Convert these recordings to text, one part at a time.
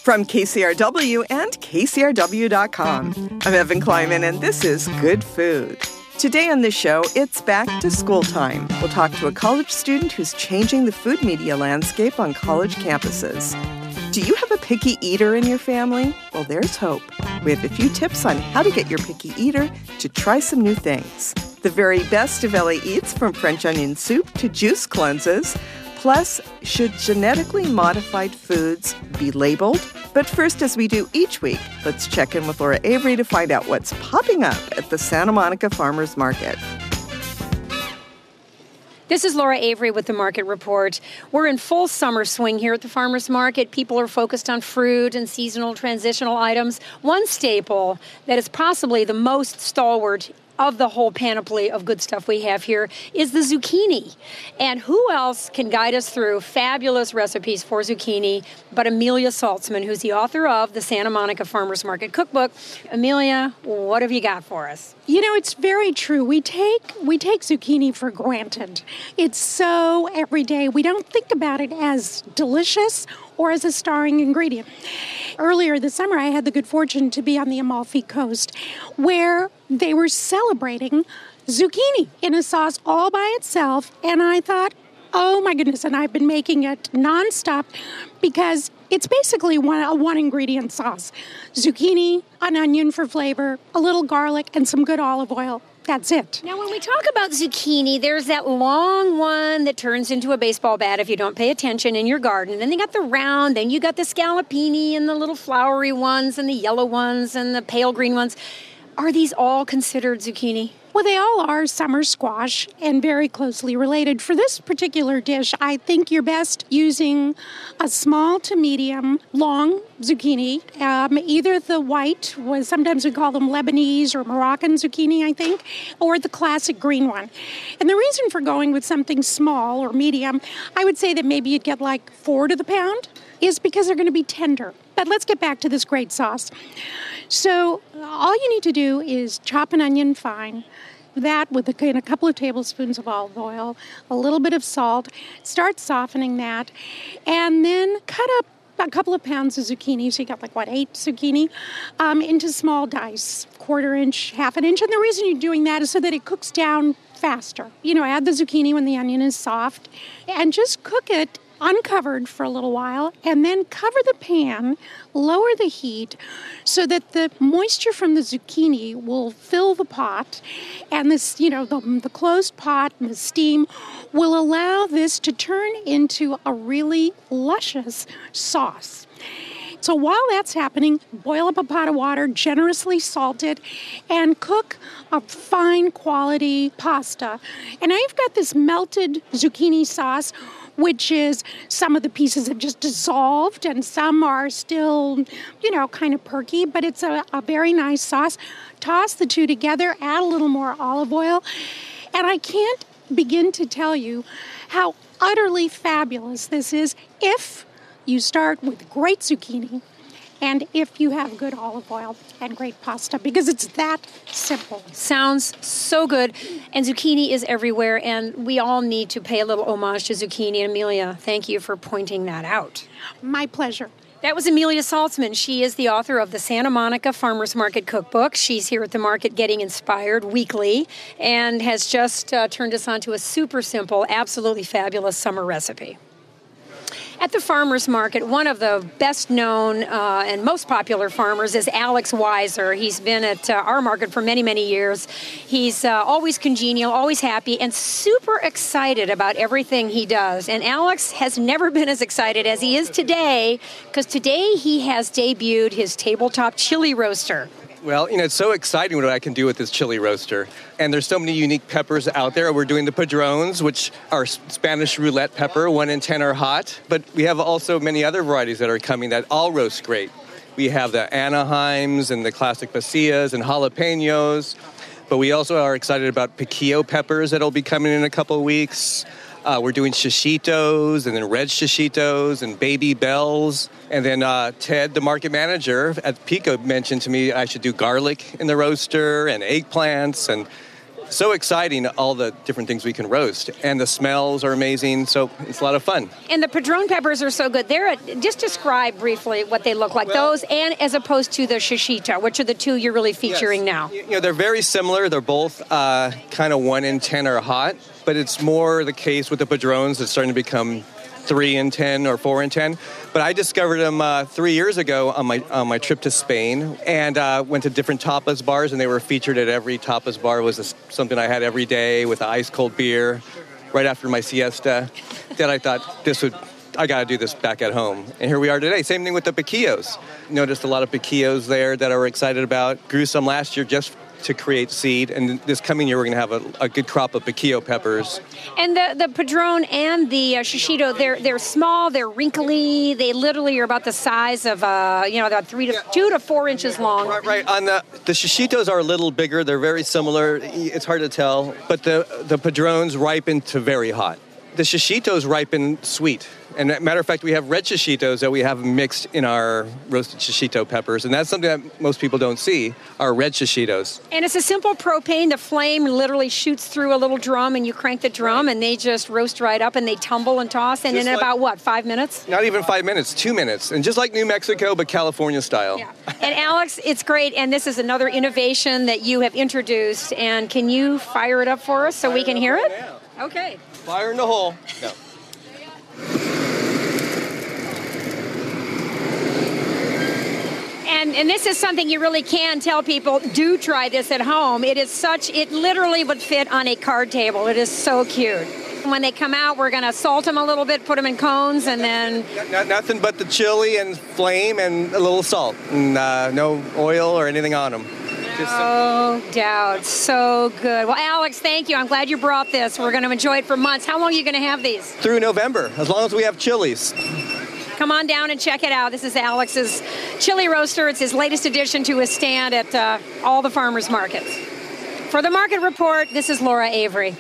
From KCRW and KCRW.com, I'm Evan Kleiman, and this is Good Food. Today on the show, it's back to school time. We'll talk to a college student who's changing the food media landscape on college campuses. Do you have a picky eater in your family? Well, there's hope. We have a few tips on how to get your picky eater to try some new things. The very best of LA Eats, from French onion soup to juice cleanses. Plus, should genetically modified foods be labeled? But first, as we do each week, let's check in with Laura Avery to find out what's popping up at the Santa Monica Farmers Market. This is Laura Avery with the Market Report. We're in full summer swing here at the Farmers Market. People are focused on fruit and seasonal transitional items. One staple that is possibly the most stalwart of the whole panoply of good stuff we have here is the zucchini. And who else can guide us through fabulous recipes for zucchini but Amelia Saltzman, who's the author of the Santa Monica Farmers Market Cookbook. Amelia, what have you got for us? You know, it's very true. We take zucchini for granted. It's so everyday. We don't think about it as delicious or as a starring ingredient. Earlier this summer, I had the good fortune to be on the Amalfi Coast, where they were celebrating zucchini in a sauce all by itself, and I thought, oh my goodness, and I've been making it nonstop because it's basically a one-ingredient sauce. Zucchini, an onion for flavor, a little garlic, and some good olive oil. That's it. Now, when we talk about zucchini, there's that long one that turns into a baseball bat if you don't pay attention in your garden. Then they got the round, then you got the scallopini and the little flowery ones and the yellow ones and the pale green ones. Are these all considered zucchini? Well, they all are summer squash and very closely related. For this particular dish, I think you're best using a small to medium long zucchini, either the white, sometimes we call them Lebanese or Moroccan zucchini, I think, or the classic green one. And the reason for going with something small or medium, I would say that maybe you'd get like 4 to the pound, is because they're going to be tender. But let's get back to this great sauce. So all you need to do is chop an onion fine, that with a couple of tablespoons of olive oil, a little bit of salt, start softening that, and then cut up a couple of pounds of zucchini, so you got 8 zucchini, into small dice, 1/4 inch, 1/2 inch. And the reason you're doing that is so that it cooks down faster. Add the zucchini when the onion is soft, and just cook it uncovered for a little while, and then cover the pan, lower the heat so that the moisture from the zucchini will fill the pot, and this, the closed pot and the steam will allow this to turn into a really luscious sauce. So while that's happening, boil up a pot of water, generously salt it, and cook a fine quality pasta. And I've got this melted zucchini sauce, which is some of the pieces have just dissolved and some are still, kind of perky, but it's a very nice sauce. Toss the two together, add a little more olive oil, and I can't begin to tell you how utterly fabulous this is if you start with great zucchini and if you have good olive oil and great pasta, because it's that simple. Sounds so good. And zucchini is everywhere, and we all need to pay a little homage to zucchini. And Amelia, thank you for pointing that out. My pleasure. That was Amelia Saltzman. She is the author of the Santa Monica Farmers Market Cookbook. She's here at the market getting inspired weekly and has just turned us on to a super simple, absolutely fabulous summer recipe. At the farmers market, one of the best known and most popular farmers is Alex Weiser. He's been at our market for many, many years. He's always congenial, always happy, and super excited about everything he does. And Alex has never been as excited as he is today, because today he has debuted his tabletop chili roaster. Well, it's so exciting what I can do with this chili roaster. And there's so many unique peppers out there. We're doing the padrones, which are Spanish roulette pepper. 1 in 10 are hot. But we have also many other varieties that are coming that all roast great. We have the Anaheims and the classic pasillas and jalapenos. But we also are excited about piquillo peppers that'll be coming in a couple of weeks. We're doing shishitos and then red shishitos and baby bells. And then Ted, the market manager at Pico, mentioned to me I should do garlic in the roaster and eggplants. And so exciting, all the different things we can roast. And the smells are amazing, so it's a lot of fun. And the Padron peppers are so good. Just describe briefly what they look like, those and as opposed to the shishito, which are the two you're really featuring now. They're very similar. They're both kind of 1 in 10 are hot, but it's more the case with the Padrones. It's starting to become 3 in 10 or 4 in 10. But I discovered them 3 years ago on my trip to Spain, and went to different tapas bars, and they were featured at every tapas bar. It was something I had every day with ice cold beer right after my siesta. Then I thought I got to do this back at home. And here we are today. Same thing with the piquillos. Noticed a lot of piquillos there that I were excited about. Grew some last year just to create seed, and this coming year we're going to have a good crop of piquillo peppers. And the Padron and the shishito, they're small, they're wrinkly, they literally are about the size of about 2 to 4 inches long. Right. On the shishitos are a little bigger. They're very similar. It's hard to tell, but the Padrones ripen to very hot. The shishitos ripen sweet. And matter of fact, we have red shishitos that we have mixed in our roasted shishito peppers. And that's something that most people don't see, are red shishitos. And it's a simple propane. The flame literally shoots through a little drum, and you crank the drum, and they just roast right up, and they tumble and toss. And in about, 5 minutes? Not even 5 minutes, 2 minutes. And just like New Mexico, but California style. Yeah. And Alex, it's great. And this is another innovation that you have introduced. And can you fire it up for us so we can hear it? Now. Okay. Fire in the hole. No. And this is something you really can tell people, do try this at home. It literally would fit on a card table. It is so cute. When they come out, we're going to salt them a little bit, put them in cones, and then... Nothing but the chili and flame and a little salt. And, no oil or anything on them. No doubt. So good. Well, Alex, thank you. I'm glad you brought this. We're going to enjoy it for months. How long are you going to have these? Through November, as long as we have chilies. Come on down and check it out. This is Alex's chili roaster. It's his latest addition to his stand at all the farmers markets. For the Market Report, this is Laura Avery.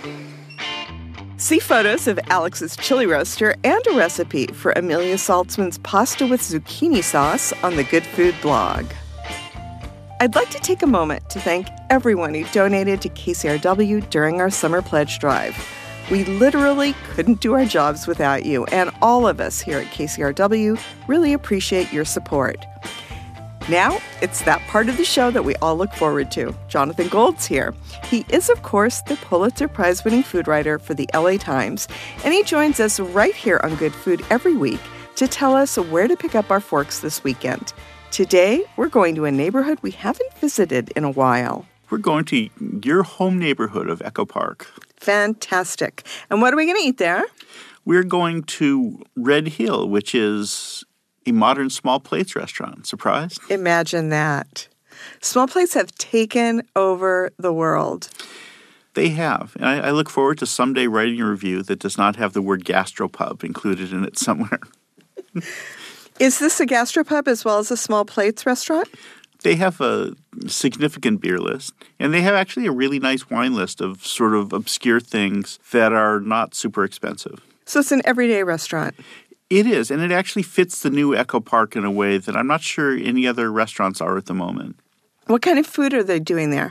See photos of Alex's chili roaster and a recipe for Amelia Saltzman's pasta with zucchini sauce on the Good Food blog. I'd like to take a moment to thank everyone who donated to KCRW during our summer pledge drive. We literally couldn't do our jobs without you, and all of us here at KCRW really appreciate your support. Now, it's that part of the show that we all look forward to. Jonathan Gold's here. He is, of course, the Pulitzer Prize-winning food writer for the LA Times, and he joins us right here on Good Food every week to tell us where to pick up our forks this weekend. Today, we're going to a neighborhood we haven't visited in a while. We're going to your home neighborhood of Echo Park. Fantastic. And what are we going to eat there? We're going to Red Hill, which is a modern small plates restaurant. Surprised? Imagine that. Small plates have taken over the world. They have. And I look forward to someday writing a review that does not have the word gastropub included in it somewhere. Is this a gastropub as well as a small plates restaurant? They have a significant beer list, and they have actually a really nice wine list of sort of obscure things that are not super expensive. So it's an everyday restaurant. It is, and it actually fits the new Echo Park in a way that I'm not sure any other restaurants are at the moment. What kind of food are they doing there?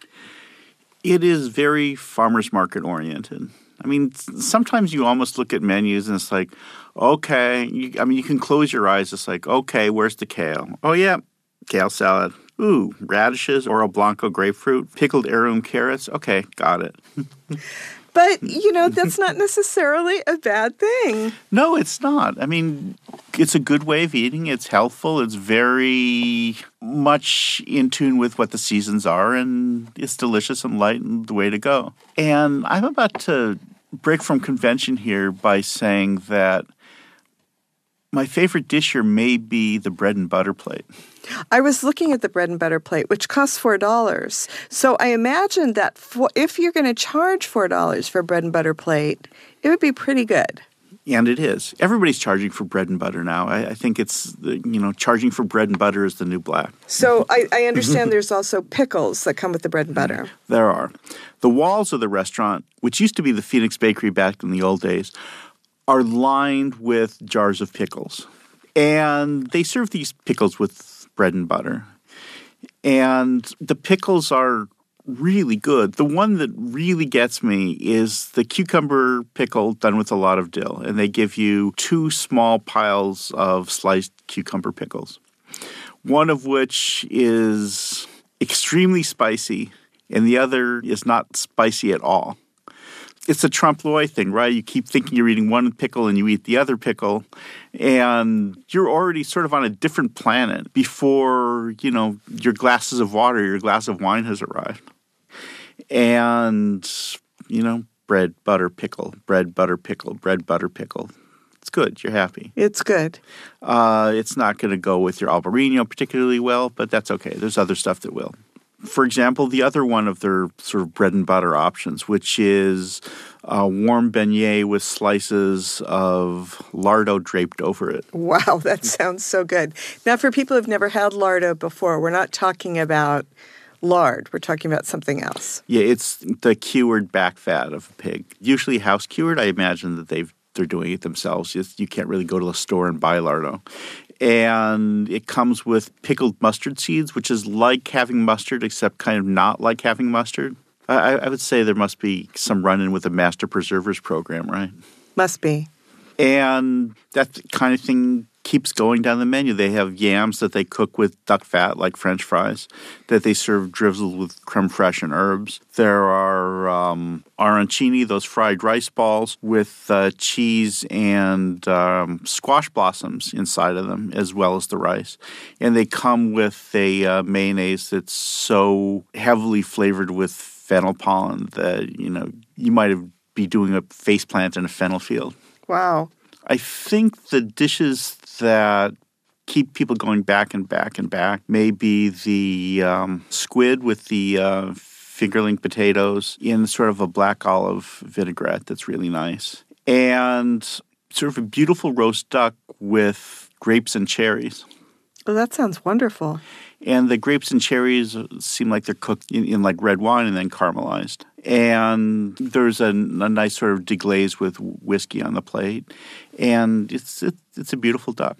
It is very farmers market oriented. I mean, sometimes you almost look at menus and it's like, okay, you can close your eyes. It's like, okay, where's the kale? Oh, yeah, kale salad. Ooh, radishes, Oro Blanco grapefruit, pickled heirloom carrots. Okay, got it. But, that's not necessarily a bad thing. No, it's not. I mean, it's a good way of eating. It's healthful. It's very much in tune with what the seasons are, and it's delicious and light and the way to go. And I'm about to break from convention here by saying that my favorite dish here may be the bread and butter plate. I was looking at the bread and butter plate, which costs $4. So I imagine that if you're going to charge $4 for a bread and butter plate, it would be pretty good. And it is. Everybody's charging for bread and butter now. I think it's, charging for bread and butter is the new black. So I understand there's also pickles that come with the bread and butter. There are. The walls of the restaurant, which used to be the Phoenix Bakery back in the old days, are lined with jars of pickles. And they serve these pickles with bread and butter. And the pickles are really good. The one that really gets me is the cucumber pickle done with a lot of dill. And they give you 2 small piles of sliced cucumber pickles, one of which is extremely spicy and the other is not spicy at all. It's a trompe l'oeil thing, right? You keep thinking you're eating one pickle and you eat the other pickle, and you're already sort of on a different planet before, your glasses of water, your glass of wine has arrived. And, bread, butter, pickle, bread, butter, pickle, bread, butter, pickle. It's good. You're happy. It's good. It's not going to go with your Albarino particularly well, but that's okay. There's other stuff that will. For example, the other one of their sort of bread and butter options, which is a warm beignet with slices of lardo draped over it. Wow, that sounds so good. Now, for people who've never had lardo before, we're not talking about lard. We're talking about something else. Yeah, it's the cured back fat of a pig. Usually house cured. I imagine that they're doing it themselves. You can't really go to the store and buy lardo. And it comes with pickled mustard seeds, which is like having mustard, except kind of not like having mustard. I would say there must be some run-in with the Master Preservers program, right? Must be. And that kind of thing keeps going down the menu. They have yams that they cook with duck fat, like French fries, that they serve drizzled with creme fraiche and herbs. There are arancini, those fried rice balls with cheese and squash blossoms inside of them, as well as the rice. And they come with a mayonnaise that's so heavily flavored with fennel pollen that, you might be doing a faceplant in a fennel field. Wow. I think the dishes that keep people going back and back and back may be the squid with the fingerling potatoes in sort of a black olive vinaigrette that's really nice. And sort of a beautiful roast duck with grapes and cherries. Oh, that sounds wonderful. And the grapes and cherries seem like they're cooked in like red wine and then caramelized. And there's a nice sort of deglaze with whiskey on the plate. And it's a beautiful duck.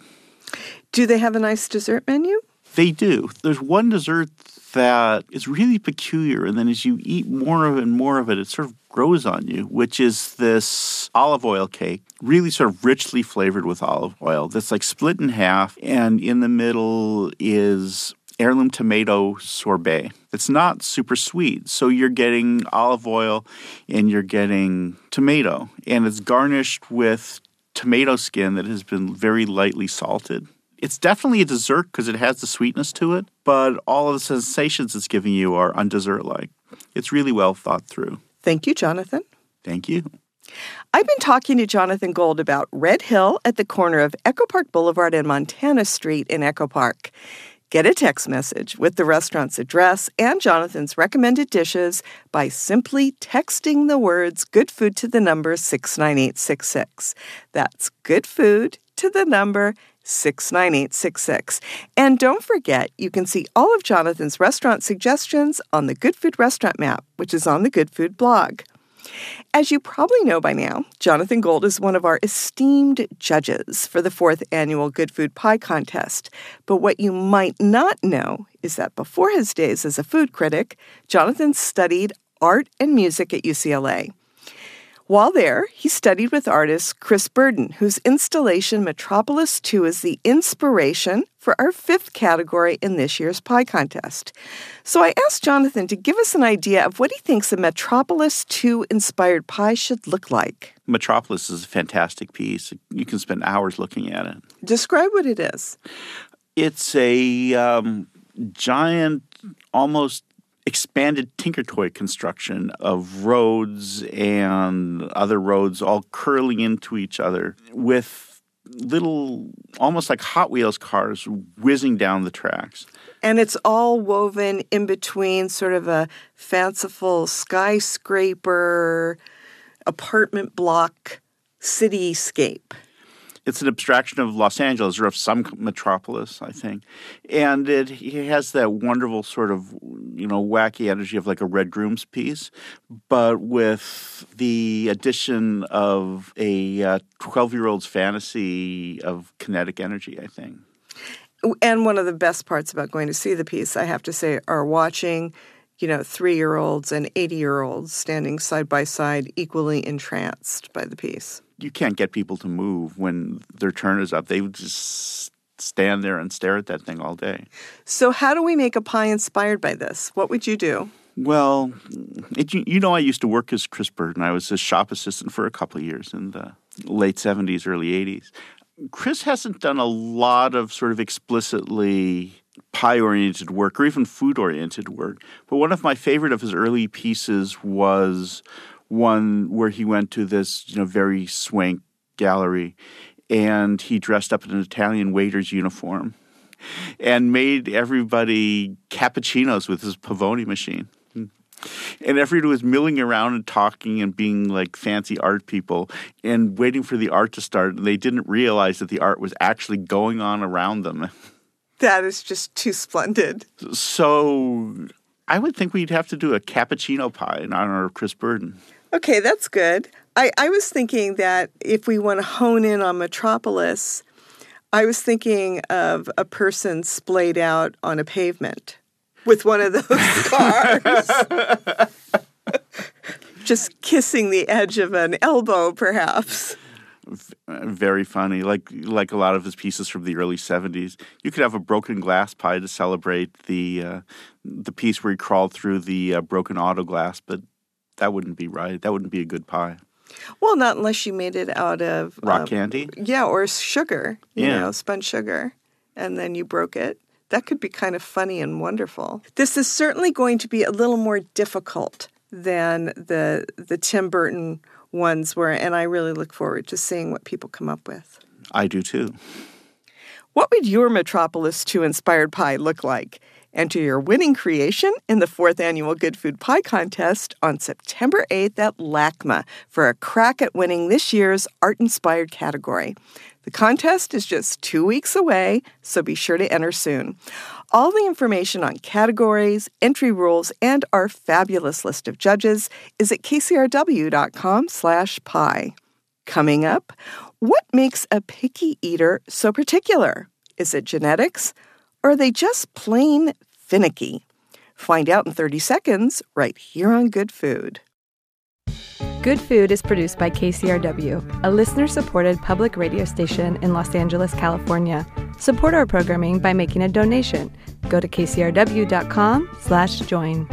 Do they have a nice dessert menu? They do. There's one dessert that is really peculiar, and then as you eat more of it and more of it, it sort of grows on you, which is this olive oil cake, really sort of richly flavored with olive oil that's like split in half, and in the middle is heirloom tomato sorbet. It's not super sweet, so you're getting olive oil and you're getting tomato, and it's garnished with tomato skin that has been very lightly salted. It's definitely a dessert because it has the sweetness to it, but all of the sensations it's giving you are undessert-like. It's really well thought through. Thank you, Jonathan. Thank you. I've been talking to Jonathan Gold about Red Hill at the corner of Echo Park Boulevard and Montana Street in Echo Park. Get a text message with the restaurant's address and Jonathan's recommended dishes by simply texting the words Good Food to the number 69866. That's Good Food to the number 69866. And don't forget, you can see all of Jonathan's restaurant suggestions on the Good Food restaurant map, which is on the Good Food blog. As you probably know by now, Jonathan Gold is one of our esteemed judges for the 4th annual Good Food Pie Contest. But what you might not know is that before his days as a food critic, Jonathan studied art and music at UCLA. While there, he studied with artist Chris Burden, whose installation Metropolis 2 is the inspiration for our 5th category in this year's pie contest. So I asked Jonathan to give us an idea of what he thinks a Metropolis 2 inspired pie should look like. Metropolis is a fantastic piece. You can spend hours looking at it. Describe what it is. It's a giant, almost expanded Tinker Toy construction of roads and other roads all curling into each other with little, almost like Hot Wheels cars whizzing down the tracks. And it's all woven in between sort of a fanciful skyscraper, apartment block cityscape. It's an abstraction of Los Angeles or of some metropolis, I think. And it has that wonderful sort of, wacky energy of like a Red Grooms piece, but with the addition of a 12-year-old's fantasy of kinetic energy, I think. And one of the best parts about going to see the piece, I have to say, are watching 3-year-olds and 80-year-olds standing side by side, equally entranced by the piece. You can't get people to move when their turn is up. They would just stand there and stare at that thing all day. So how do we make a pie inspired by this? What would you do? Well, I used to work as Chris Burden. I was a shop assistant for a couple of years in the late 70s, early 80s. Chris hasn't done a lot of sort of explicitly pie-oriented work or even food-oriented work. But one of my favorite of his early pieces was one where he went to this, very swank gallery, and he dressed up in an Italian waiter's uniform and made everybody cappuccinos with his Pavoni machine. And everybody was milling around and talking and being like fancy art people and waiting for the art to start. And they didn't realize that the art was actually going on around them. That is just too splendid. So I would think we'd have to do a cappuccino pie in honor of Chris Burden. Okay, that's good. I was thinking that if we want to hone in on Metropolis, I was thinking of a person splayed out on a pavement with one of those cars. Just kissing the edge of an elbow, perhaps. Very funny, like a lot of his pieces from the early 70s. You could have a broken glass pie to celebrate the piece where he crawled through the broken auto glass, but that wouldn't be right. That wouldn't be a good pie. Well, not unless you made it out of... rock candy? Yeah, or sugar, spun sugar, and then you broke it. That could be kind of funny and wonderful. This is certainly going to be a little more difficult than the Tim Burton ones were, and I really look forward to seeing what people come up with. I do too. What would your Metropolis 2 inspired pie look like? Enter your winning creation in the 4th Annual Good Food Pie Contest on September 8th at LACMA for a crack at winning this year's art-inspired category. The contest is just 2 weeks away, so be sure to enter soon. All the information on categories, entry rules, and our fabulous list of judges is at kcrw.com/pie. Coming up, what makes a picky eater so particular? Is it genetics? Or are they just plain finicky? Find out in 30 seconds right here on Good Food. Good Food is produced by KCRW, a listener-supported public radio station in Los Angeles, California. Support our programming by making a donation. Go to kcrw.com/join.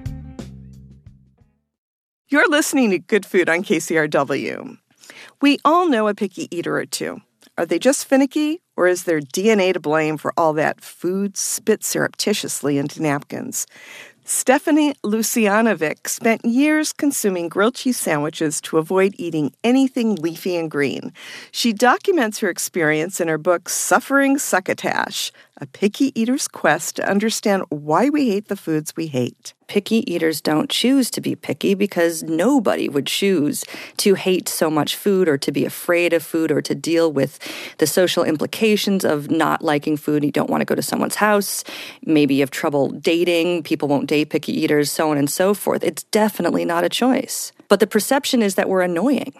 You're listening to Good Food on KCRW. We all know a picky eater or two. Are they just finicky, or is there DNA to blame for all that food spit surreptitiously into napkins? Stephanie Lucianovic spent years consuming grilled cheese sandwiches to avoid eating anything leafy and green. She documents her experience in her book, Suffering Succotash, a picky eater's quest to understand why we hate the foods we hate. Picky eaters don't choose to be picky because nobody would choose to hate so much food or to be afraid of food or to deal with the social implications of not liking food. You don't want to go to someone's house. Maybe you have trouble dating. People won't date picky eaters, so on and so forth. It's definitely not a choice. But the perception is that we're annoying.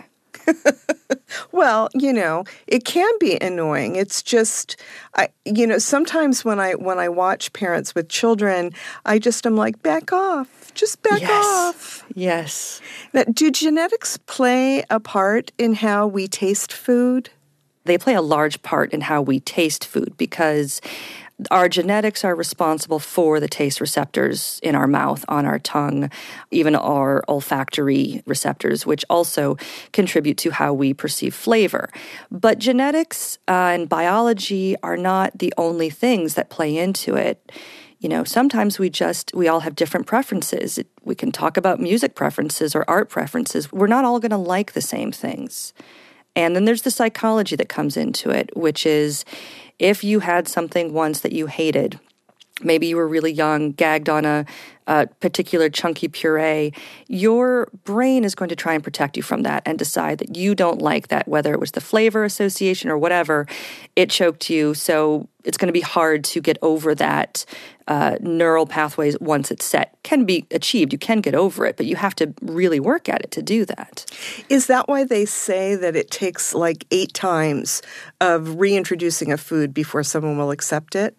Well, it can be annoying. It's just, sometimes when I watch parents with children, I'm like, back off. Just back off. Yes. Now, do genetics play a part in how we taste food? They play a large part in how we taste food because our genetics are responsible for the taste receptors in our mouth, on our tongue, even our olfactory receptors, which also contribute to how we perceive flavor. But genetics and biology are not the only things that play into it. Sometimes we all have different preferences. We can talk about music preferences or art preferences. We're not all going to like the same things. And then there's the psychology that comes into it, which is if you had something once that you hated, maybe you were really young, gagged on a particular chunky puree, your brain is going to try and protect you from that and decide that you don't like that, whether it was the flavor association or whatever, it choked you. So it's going to be hard to get over that. Neural pathways, once it's set, can be achieved. You can get over it, but you have to really work at it to do that. Is that why they say that it takes like 8 times of reintroducing a food before someone will accept it?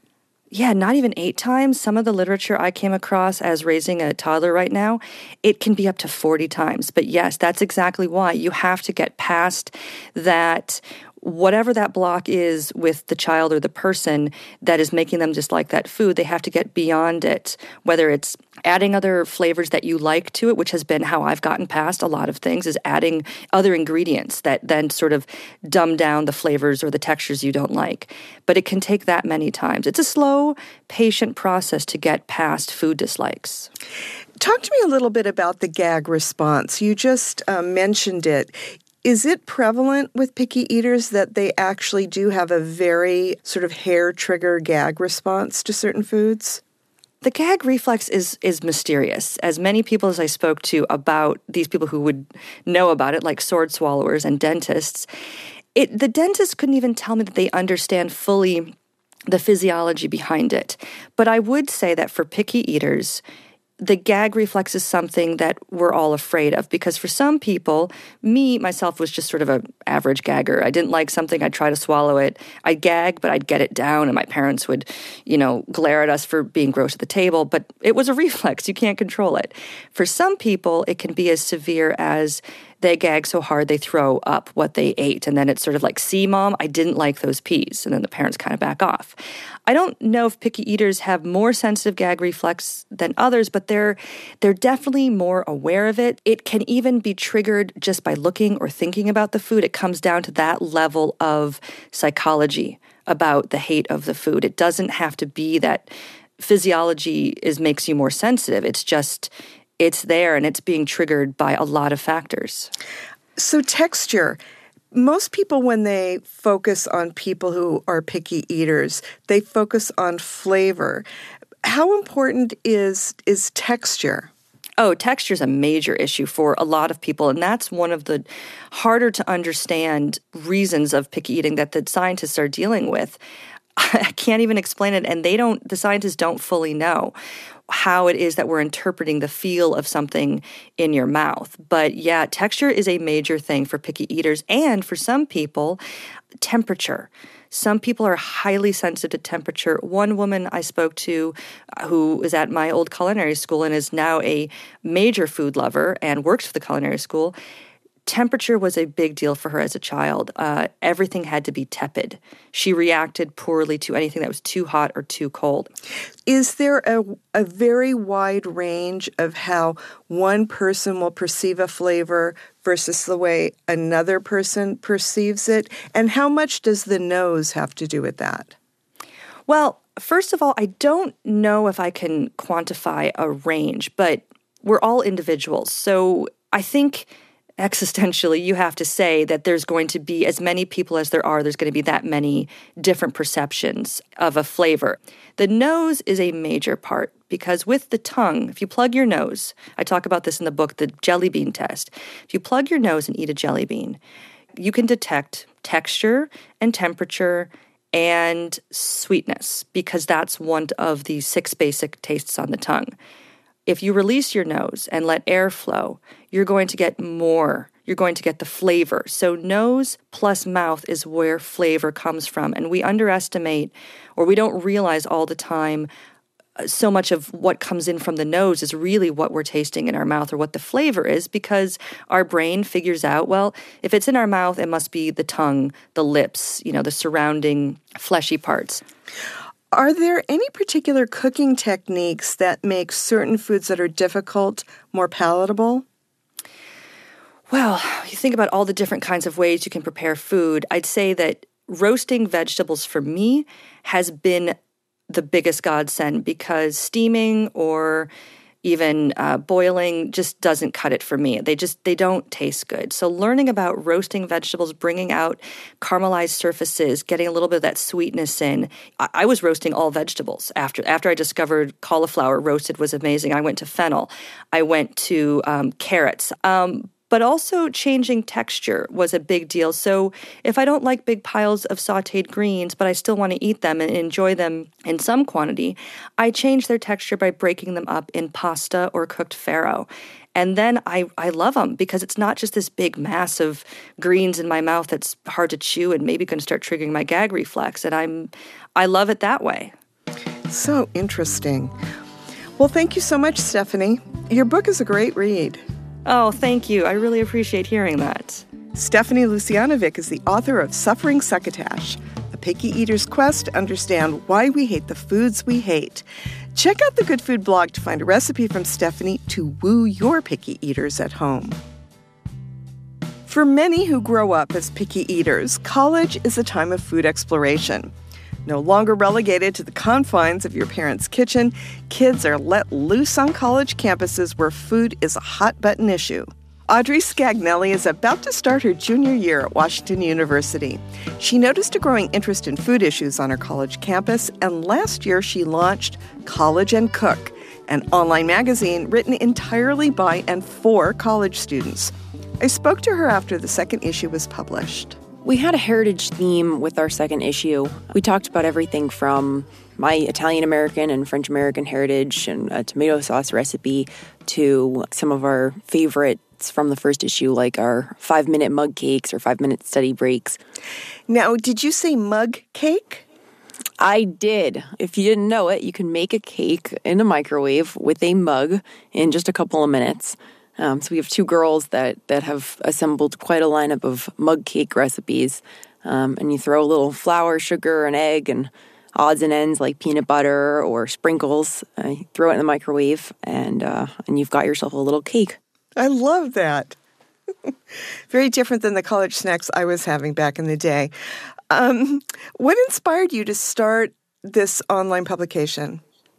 Yeah, not even 8 times. Some of the literature I came across as raising a toddler right now, it can be up to 40 times. But yes, that's exactly why. You have to get past that, whatever that block is with the child or the person that is making them dislike that food, they have to get beyond it, whether it's adding other flavors that you like to it, which has been how I've gotten past a lot of things, is adding other ingredients that then sort of dumb down the flavors or the textures you don't like. But it can take that many times. It's a slow, patient process to get past food dislikes. Talk to me a little bit about the gag response. You just mentioned it. Is it prevalent with picky eaters that they actually do have a very sort of hair-trigger gag response to certain foods? The gag reflex is mysterious. As many people as I spoke to about these people who would know about it, like sword swallowers and dentists, the dentists couldn't even tell me that they understand fully the physiology behind it. But I would say that for picky eaters, the gag reflex is something that we're all afraid of, because for some people, myself was just sort of an average gagger. I didn't like something, I'd try to swallow it. I'd gag, but I'd get it down, and my parents would, glare at us for being gross at the table, but it was a reflex. You can't control it. For some people, it can be as severe as they gag so hard they throw up what they ate. And then it's sort of like, see, Mom, I didn't like those peas. And then the parents kind of back off. I don't know if picky eaters have more sensitive gag reflex than others, but they're definitely more aware of it. It can even be triggered just by looking or thinking about the food. It comes down to that level of psychology about the hate of the food. It doesn't have to be that physiology makes you more sensitive. It's just, it's there and it's being triggered by a lot of factors. So texture. Most people, when they focus on people who are picky eaters, they focus on flavor. How important is texture? Oh, texture is a major issue for a lot of people, and that's one of the harder to understand reasons of picky eating that the scientists are dealing with. I can't even explain it, and the scientists don't fully know how it is that we're interpreting the feel of something in your mouth. But yeah, texture is a major thing for picky eaters, and for some people, temperature. Some people are highly sensitive to temperature. One woman I spoke to who is at my old culinary school and is now a major food lover and works for the culinary school, temperature was a big deal for her as a child. Everything had to be tepid. She reacted poorly to anything that was too hot or too cold. Is there a very wide range of how one person will perceive a flavor versus the way another person perceives it? And how much does the nose have to do with that? Well, first of all, I don't know if I can quantify a range, but we're all individuals. So I think existentially, you have to say that there's going to be as many people as there's going to be that many different perceptions of a flavor. The nose is a major part because with the tongue, if you plug your nose, I talk about this in the book, the jelly bean test. If you plug your nose and eat a jelly bean, you can detect texture and temperature and sweetness because that's one of the 6 basic tastes on the tongue. If you release your nose and let air flow, you're going to get more. You're going to get the flavor. So nose plus mouth is where flavor comes from. And we underestimate, or we don't realize all the time, so much of what comes in from the nose is really what we're tasting in our mouth or what the flavor is, because our brain figures out, well, if it's in our mouth, it must be the tongue, the lips, the surrounding fleshy parts. Are there any particular cooking techniques that make certain foods that are difficult more palatable? Well, you think about all the different kinds of ways you can prepare food. I'd say that roasting vegetables for me has been the biggest godsend because steaming or even boiling just doesn't cut it for me. They don't taste good. So learning about roasting vegetables, bringing out caramelized surfaces, getting a little bit of that sweetness in. I was roasting all vegetables after I discovered cauliflower roasted was amazing. I went to fennel. I went to carrots. But also changing texture was a big deal. So if I don't like big piles of sautéed greens, but I still want to eat them and enjoy them in some quantity, I change their texture by breaking them up in pasta or cooked farro. And then I love them because it's not just this big mass of greens in my mouth that's hard to chew and maybe going to start triggering my gag reflex. And I love it that way. So interesting. Well, thank you so much, Stephanie. Your book is a great read. Oh, thank you. I really appreciate hearing that. Stephanie Lucianovic is the author of Suffering Succotash, A Picky Eater's Quest to Understand Why We Hate the Foods We Hate. Check out the Good Food blog to find a recipe from Stephanie to woo your picky eaters at home. For many who grow up as picky eaters, college is a time of food exploration. No longer relegated to the confines of your parents' kitchen, kids are let loose on college campuses where food is a hot-button issue. Audrey Scagnelli is about to start her junior year at Washington University. She noticed a growing interest in food issues on her college campus, and last year she launched College and Cook, an online magazine written entirely by and for college students. I spoke to her after the second issue was published. We had a heritage theme with our second issue. We talked about everything from my Italian-American and French-American heritage and a tomato sauce recipe to some of our favorites from the first issue, like our 5-minute mug cakes or 5-minute study breaks. Now, did you say mug cake? I did. If you didn't know it, you can make a cake in a microwave with a mug in just a couple of minutes. So we have two girls that have assembled quite a lineup of mug cake recipes. And you throw a little flour, sugar, and egg, and odds and ends like peanut butter or sprinkles. You throw it in the microwave, and you've got yourself a little cake. I love that. Very different than the college snacks I was having back in the day. What inspired you to start this online publication?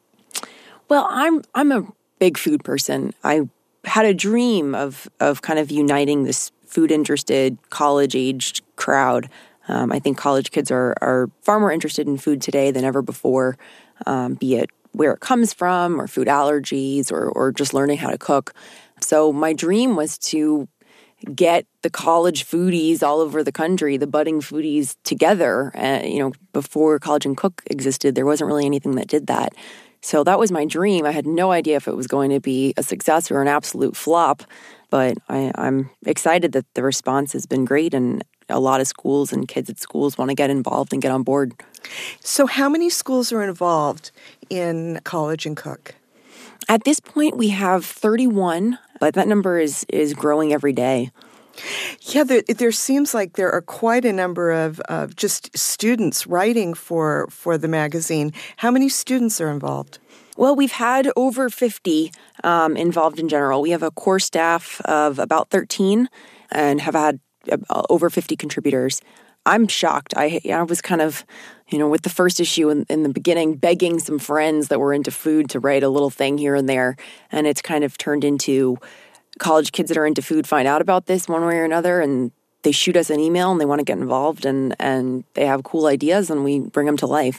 Well, I'm a big food person. I had a dream of kind of uniting this food-interested, college-aged crowd. I think college kids are far more interested in food today than ever before, be it where it comes from or food allergies or just learning how to cook. So my dream was to get the college foodies all over the country, the budding foodies together. Before College and Cook existed, there wasn't really anything that did that. So that was my dream. I had no idea if it was going to be a success or an absolute flop, but I'm excited that the response has been great, and a lot of schools and kids at schools want to get involved and get on board. So how many schools are involved in College and Cook? At this point, we have 31, but that number is growing every day. Yeah, there seems like there are quite a number of just students writing for the magazine. How many students are involved? Well, we've had over 50 involved in general. We have a core staff of about 13 and have had over 50 contributors. I'm shocked. I was kind of, with the first issue in the beginning, begging some friends that were into food to write a little thing here and there. And it's kind of turned into college kids that are into food find out about this one way or another, and they shoot us an email and they want to get involved, and they have cool ideas, and we bring them to life.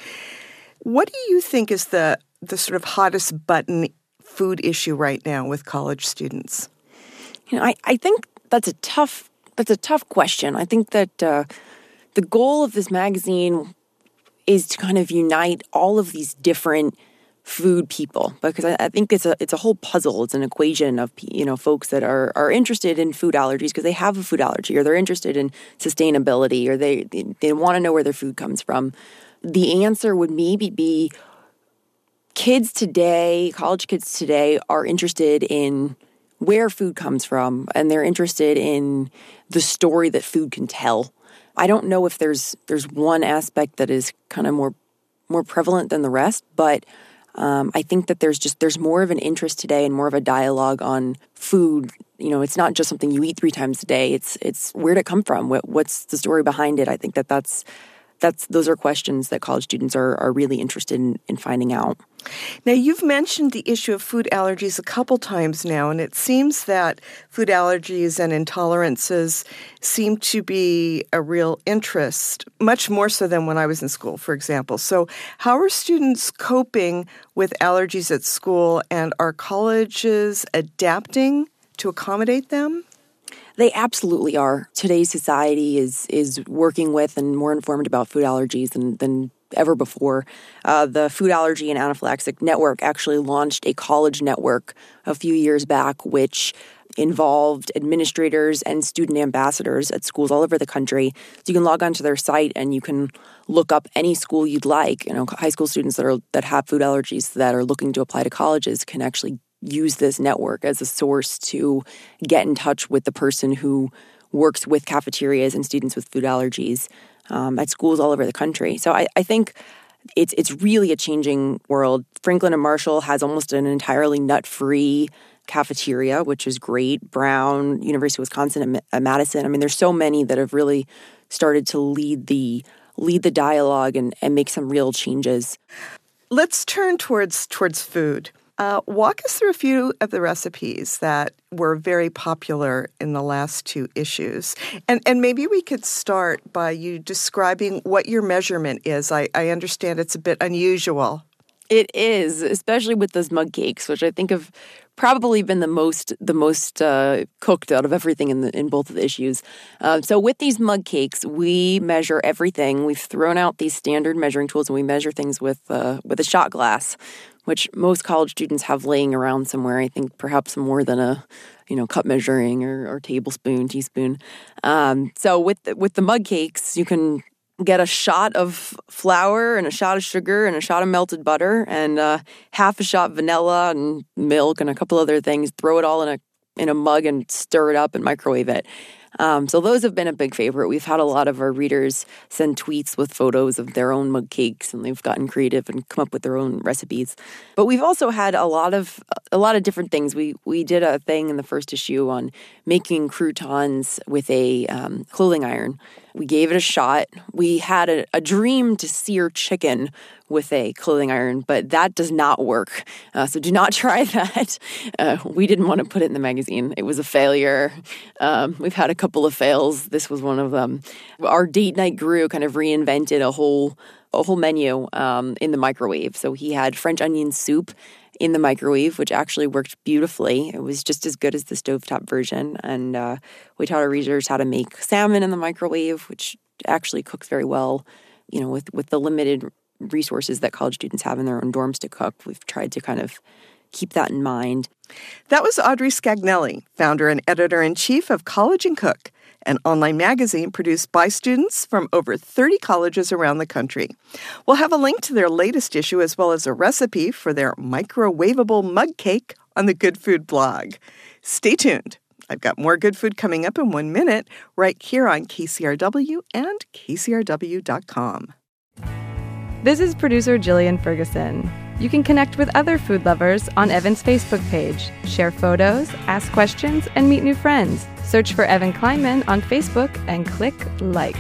What do you think is the sort of hottest button food issue right now with college students? I think that's a tough question. I think that the goal of this magazine is to kind of unite all of these different food people, because I think it's a whole puzzle. It's an equation of folks that are interested in food allergies because they have a food allergy, or they're interested in sustainability, or they want to know where their food comes from. The answer would maybe be kids today, college kids today, are interested in where food comes from, and they're interested in the story that food can tell. I don't know if there's one aspect that is kind of more prevalent than the rest, but I think that there's more of an interest today and more of a dialogue on food. It's not just something you eat 3 times a day. It's where'd it come from? What's the story behind it? I think those are questions that college students are really interested in finding out. Now, you've mentioned the issue of food allergies a couple times now, and it seems that food allergies and intolerances seem to be a real interest, much more so than when I was in school, for example. So how are students coping with allergies at school, and are colleges adapting to accommodate them? They absolutely are. Today's society is working with and more informed about food allergies than ever before. The Food Allergy and Anaphylaxis Network actually launched a college network a few years back, which involved administrators and student ambassadors at schools all over the country. So you can log onto their site and you can look up any school you'd like. High school students that have food allergies that are looking to apply to colleges can actually use this network as a source to get in touch with the person who works with cafeterias and students with food allergies at schools all over the country. So I think it's really a changing world. Franklin and Marshall has almost an entirely nut-free cafeteria, which is great. Brown, University of Wisconsin at Madison. I mean, there's so many that have really started to lead the dialogue and make some real changes. Let's turn towards food. Walk us through a few of the recipes that were very popular in the last two issues. And maybe we could start by you describing what your measurement is. I understand it's a bit unusual. It is, especially with those mug cakes, which I think have probably been the most cooked out of everything in both of the issues. So with these mug cakes, we measure everything. We've thrown out these standard measuring tools, and we measure things with a shot glass, which most college students have laying around somewhere. I think perhaps more than a cup measuring or tablespoon, teaspoon. So with the mug cakes, you can get a shot of flour and a shot of sugar and a shot of melted butter and half a shot vanilla and milk and a couple other things. Throw it all in a mug and stir it up and microwave it. So those have been a big favorite. We've had a lot of our readers send tweets with photos of their own mug cakes, and they've gotten creative and come up with their own recipes. But we've also had a lot of different things. We did a thing in the first issue on making croutons with a clothing iron. We gave it a shot. We had a dream to sear chicken with a clothing iron, but that does not work. So do not try that. We didn't want to put it in the magazine. It was a failure. We've had a couple of fails. This was one of them. Our date night guru kind of reinvented a whole menu in the microwave. So he had French onion soup in the microwave, which actually worked beautifully. It was just as good as the stovetop version. And we taught our readers how to make salmon in the microwave, which actually cooks very well, with the limited resources that college students have in their own dorms to cook. We've tried to kind of keep that in mind. That was Audrey Scagnelli, founder and editor-in-chief of College and Cook, an online magazine produced by students from over 30 colleges around the country. We'll have a link to their latest issue as well as a recipe for their microwavable mug cake on the Good Food blog. Stay tuned. I've got more good food coming up in 1 minute right here on KCRW and KCRW.com. This is producer Jillian Ferguson. You can connect with other food lovers on Evan's Facebook page, share photos, ask questions, and meet new friends. Search for Evan Kleinman on Facebook and click like.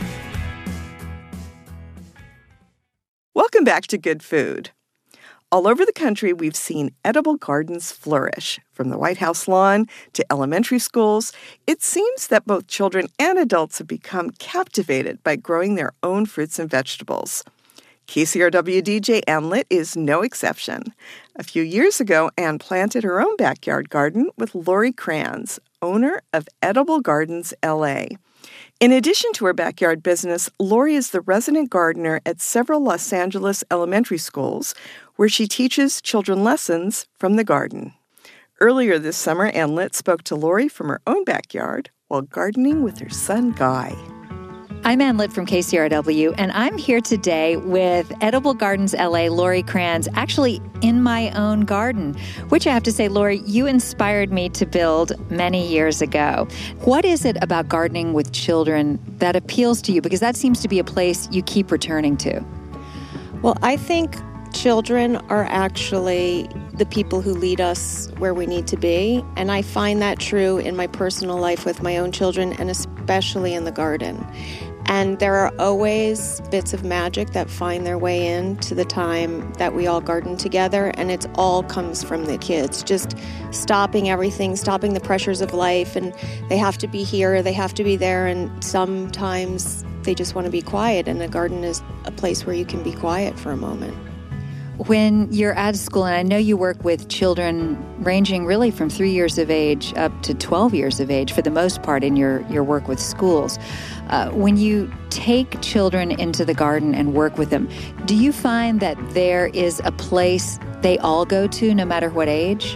Welcome back to Good Food. All over the country, we've seen edible gardens flourish. From the White House lawn to elementary schools, it seems that both children and adults have become captivated by growing their own fruits and vegetables. KCRW DJ Ann Litt is no exception. A few years ago, Ann planted her own backyard garden with Lori Kranz, owner of Edible Gardens LA. In addition to her backyard business, Lori is the resident gardener at several Los Angeles elementary schools where she teaches children lessons from the garden. Earlier this summer, Ann Litt spoke to Lori from her own backyard while gardening with her son, Guy. I'm Ann Litt from KCRW, and I'm here today with Edible Gardens LA, Lori Kranz, actually in my own garden, which I have to say, Lori, you inspired me to build many years ago. What is it about gardening with children that appeals to you? Because that seems to be a place you keep returning to. Well, I think children are actually the people who lead us where we need to be, and I find that true in my personal life with my own children, and especially in the garden. And there are always bits of magic that find their way into the time that we all garden together, and it all comes from the kids. Just stopping everything, stopping the pressures of life, and they have to be here, they have to be there, and sometimes they just want to be quiet, and a garden is a place where you can be quiet for a moment. When you're at school, and I know you work with children ranging really from 3 years of age up to 12 years of age for the most part in your work with schools, when you take children into the garden and work with them, do you find that there is a place they all go to no matter what age?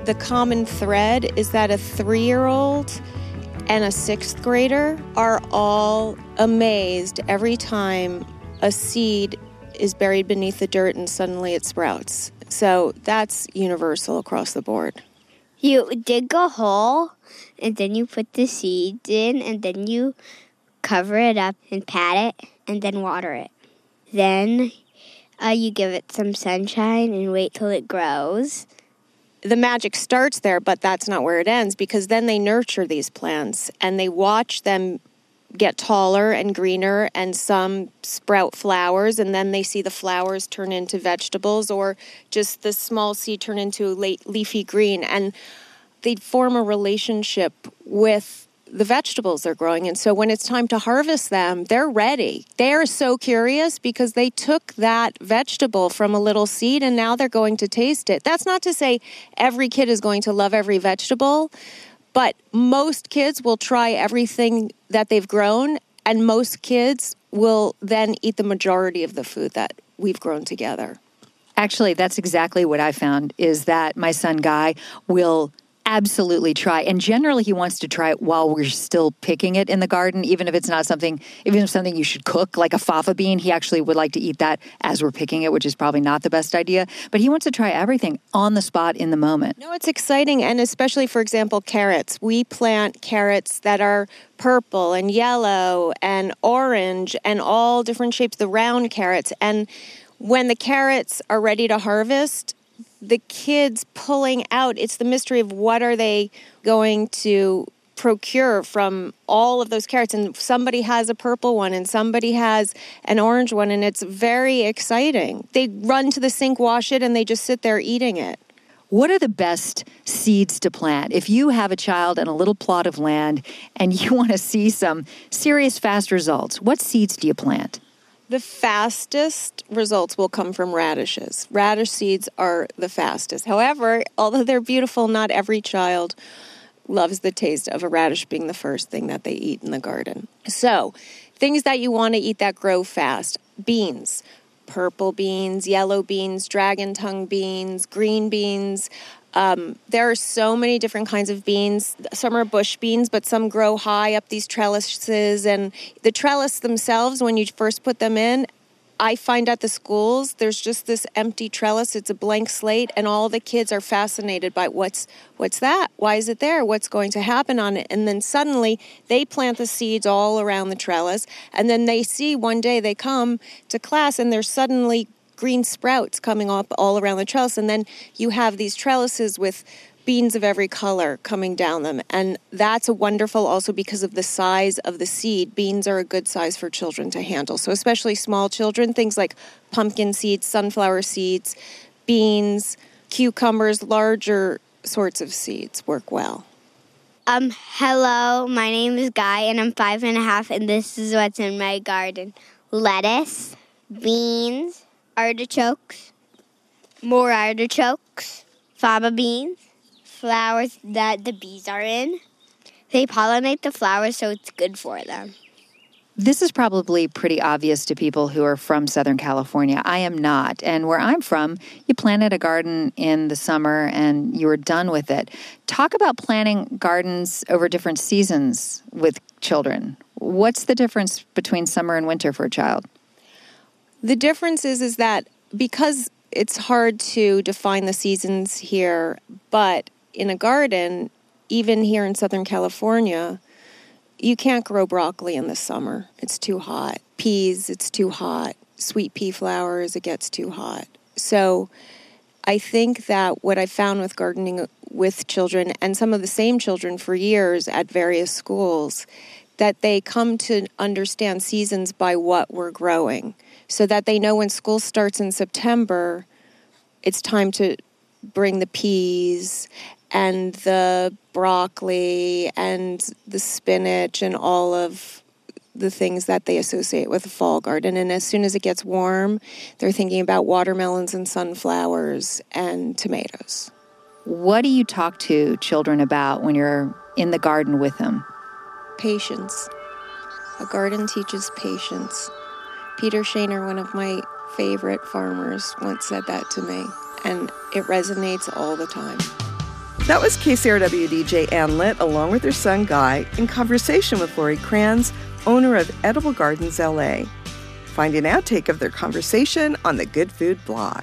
the common thread is that a 3-year-old and a 6th grader are all amazed every time a seed is buried beneath the dirt and suddenly it sprouts. So that's universal across the board. You dig a hole, and then you put the seeds in, and then you cover it up and pat it, and then water it. Then you give it some sunshine and wait till it grows. The magic starts there, but that's not where it ends, because then they nurture these plants and they watch them get taller and greener, and some sprout flowers, and then they see the flowers turn into vegetables, or just the small seed turn into leafy green, and they form a relationship with the vegetables they're growing. And so when it's time to harvest them, they're ready. They're so curious because they took that vegetable from a little seed and now they're going to taste it. That's not to say every kid is going to love every vegetable, but most kids will try everything that they've grown, and most kids will then eat the majority of the food that we've grown together. Actually, that's exactly what I found, is that my son Guy will absolutely try. And generally he wants to try it while we're still picking it in the garden, even if it's not something, even if something you should cook, like a fava bean. He actually would like to eat that as we're picking it, which is probably not the best idea. But he wants to try everything on the spot in the moment. No, it's exciting. And especially, for example, carrots. We plant carrots that are purple and yellow and orange and all different shapes, the round carrots. And when the carrots are ready to harvest, the kids pulling out, it's the mystery of what are they going to procure from all of those carrots. And somebody has a purple one and somebody has an orange one, and it's very exciting. They run to the sink, wash it, and they just sit there eating it. What are the best seeds to plant? If you have a child and a little plot of land and you want to see some serious fast results, what seeds do you plant? The fastest results will come from radishes. Radish seeds are the fastest. However, although they're beautiful, not every child loves the taste of a radish being the first thing that they eat in the garden. So, things that you want to eat that grow fast. Beans, purple beans, yellow beans, dragon tongue beans, green beans. There are so many different kinds of beans. Some are bush beans, but some grow high up these trellises. And the trellis themselves, when you first put them in, I find at the schools, there's just this empty trellis. It's a blank slate, and all the kids are fascinated by what's that? Why is it there? What's going to happen on it? And then suddenly they plant the seeds all around the trellis, and then they see one day they come to class and there's suddenly green sprouts coming up all around the trellis, and then you have these trellises with beans of every color coming down them. And that's a wonderful also because of the size of the seed. Beans are a good size for children to handle. So especially small children, things like pumpkin seeds, sunflower seeds, beans, cucumbers, larger sorts of seeds work well. Hello, my name is Guy and I'm 5.5, and this is what's in my garden. Lettuce, beans, artichokes, more artichokes, fava beans, flowers that the bees are in. They pollinate the flowers, so it's good for them. This is probably pretty obvious to people who are from Southern California. I am not. And where I'm from, you planted a garden in the summer and you were done with it. Talk about planting gardens over different seasons with children. What's the difference between summer and winter for a child? The difference is that because it's hard to define the seasons here, but in a garden, even here in Southern California, you can't grow broccoli in the summer. It's too hot. Peas, it's too hot. Sweet pea flowers, it gets too hot. So I think that what I found with gardening with children, and some of the same children for years at various schools, that they come to understand seasons by what we're growing, so that they know when school starts in September, it's time to bring the peas and the broccoli and the spinach and all of the things that they associate with a fall garden. And as soon as it gets warm, they're thinking about watermelons and sunflowers and tomatoes. What do you talk to children about when you're in the garden with them? Patience. A garden teaches patience. Peter Shaner, one of my favorite farmers, once said that to me, and it resonates all the time. That was KCRW DJ Ann Litt, along with her son Guy, in conversation with Lori Kranz, owner of Edible Gardens LA. Find an outtake of their conversation on the Good Food blog.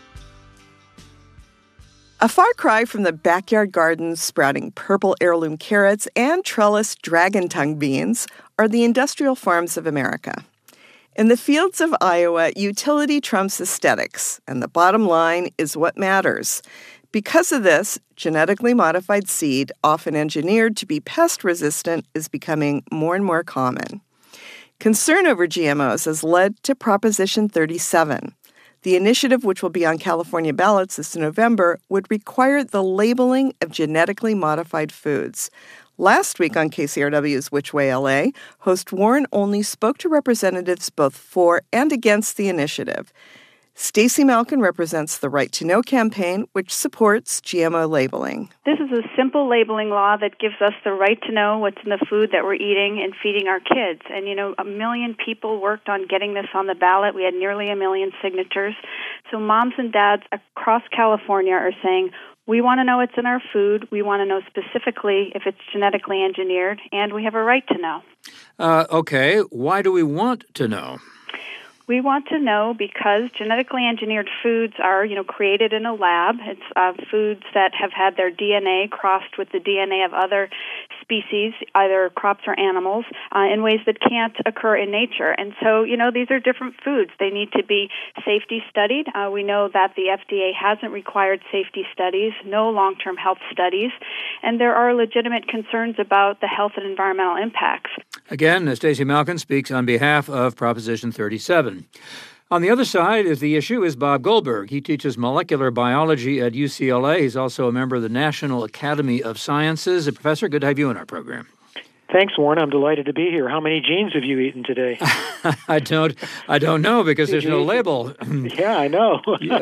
A far cry from the backyard gardens sprouting purple heirloom carrots and trellis dragon tongue beans are the industrial farms of America. In the fields of Iowa, utility trumps aesthetics, and the bottom line is what matters. Because of this, genetically modified seed, often engineered to be pest-resistant, is becoming more and more common. Concern over GMOs has led to Proposition 37. The initiative, which will be on California ballots this November, would require the labeling of genetically modified foods. Last week on KCRW's Which Way LA, host Warren Olney spoke to representatives both for and against the initiative. Stacey Malkin represents the Right to Know campaign, which supports GMO labeling. This is a simple labeling law that gives us the right to know what's in the food that we're eating and feeding our kids. And, 1 million people worked on getting this on the ballot. We had nearly 1 million signatures. So moms and dads across California are saying, we want to know what's in our food. We want to know specifically if it's genetically engineered, and we have a right to know. Okay, why do we want to know? We want to know because genetically engineered foods are, created in a lab. It's foods that have had their DNA crossed with the DNA of other species, either crops or animals, in ways that can't occur in nature. And so, these are different foods. They need to be safety studied. We know that the FDA hasn't required safety studies, no long-term health studies, and there are legitimate concerns about the health and environmental impacts. Again, Stacey Malkin speaks on behalf of Proposition 37. On the other side of the issue is Bob Goldberg. He teaches molecular biology at UCLA. He's also a member of the National Academy of Sciences. Professor, good to have you in our program. Thanks, Warren. I'm delighted to be here. How many genes have you eaten today? I don't know because there's no label. Yeah, I know.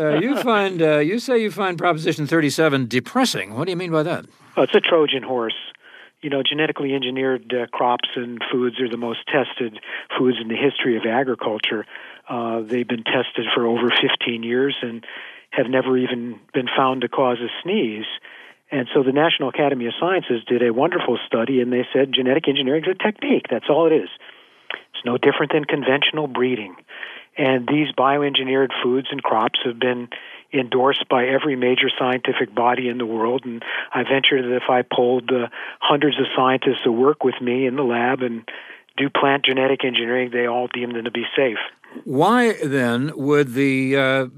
You say you find Proposition 37 depressing. What do you mean by that? Oh, it's a Trojan horse. Genetically engineered crops and foods are the most tested foods in the history of agriculture. They've been tested for over 15 years and have never even been found to cause a sneeze. And so the National Academy of Sciences did a wonderful study, and they said genetic engineering is a technique. That's all it is. It's no different than conventional breeding. And these bioengineered foods and crops have been endorsed by every major scientific body in the world, and I venture that if I polled hundreds of scientists who work with me in the lab and do plant genetic engineering, they all deem them to be safe. Why, then, would the